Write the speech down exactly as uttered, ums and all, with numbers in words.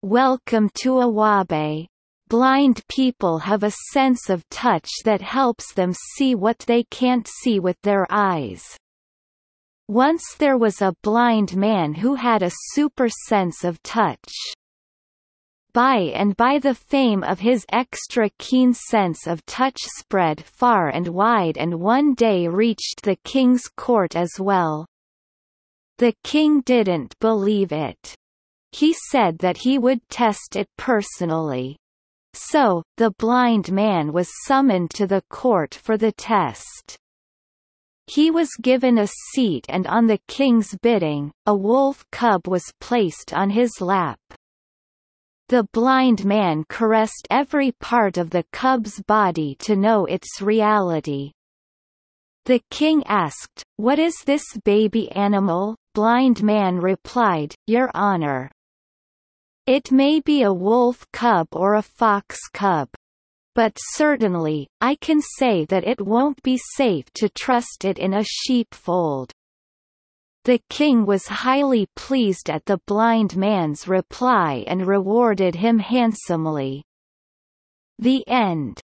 Welcome to Awabe. Blind people have a sense of touch that helps them see what they can't see with their eyes. Once there was a blind man who had a super sense of touch. By and by the fame of his extra keen sense of touch spread far and wide and one day reached the king's court as well. The king didn't believe it. He said that he would test it personally. So, the blind man was summoned to the court for the test. He was given a seat and on the king's bidding, a wolf cub was placed on his lap. The blind man caressed every part of the cub's body to know its reality. The king asked, "What is this baby animal?" Blind man replied, "Your honor. It may be a wolf cub or a fox cub. But certainly, I can say that it won't be safe to trust it in a sheepfold." The king was highly pleased at the blind man's reply and rewarded him handsomely. The end.